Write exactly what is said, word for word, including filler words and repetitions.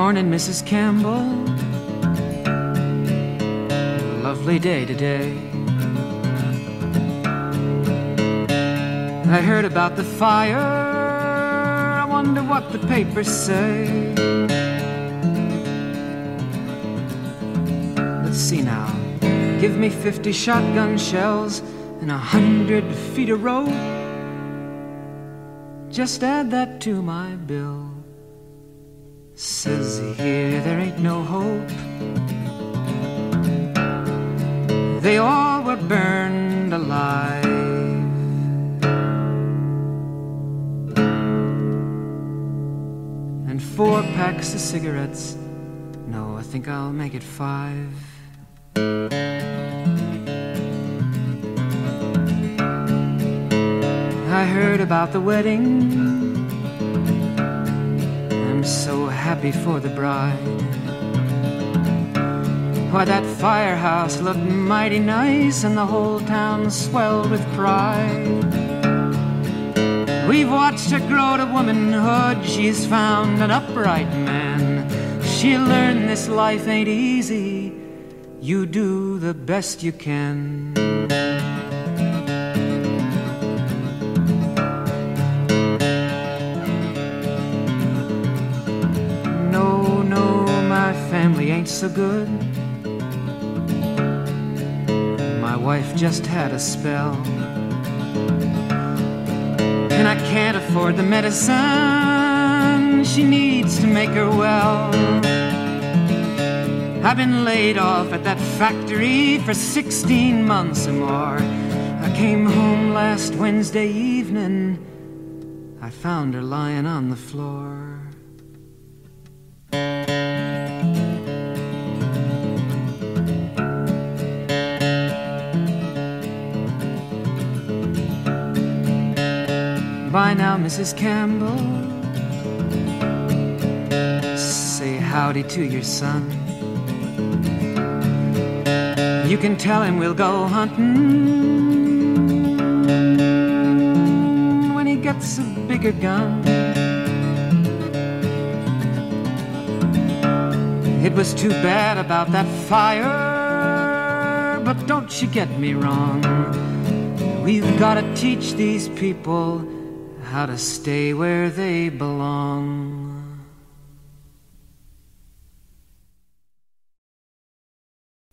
Morning, Missus Campbell. Lovely day today. I heard about the fire. I wonder what the papers say. Let's see now. Give me fifty shotgun shells and a hundred feet of rope. Just add that to my bill. Says here there ain't no hope. They all were burned alive. And four packs of cigarettes. No, I think I'll make it five. I heard about the wedding. I'm so happy for the bride. Why, that firehouse looked mighty nice, and the whole town swelled with pride. We've watched her grow to womanhood. She's found an upright man. She'll learn this life ain't easy. You do the best you can. No, no, my family ain't so good. My wife just had a spell, and I can't afford the medicine she needs to make her well. I've been laid off at that factory for sixteen months or more. I came home last Wednesday evening. I found her lying on the floor. Bye now, Missus Campbell. Say howdy to your son. You can tell him we'll go hunting when he gets a bigger gun. It was too bad about that fire, but don't you get me wrong. We've got to teach these people how to stay where they belong.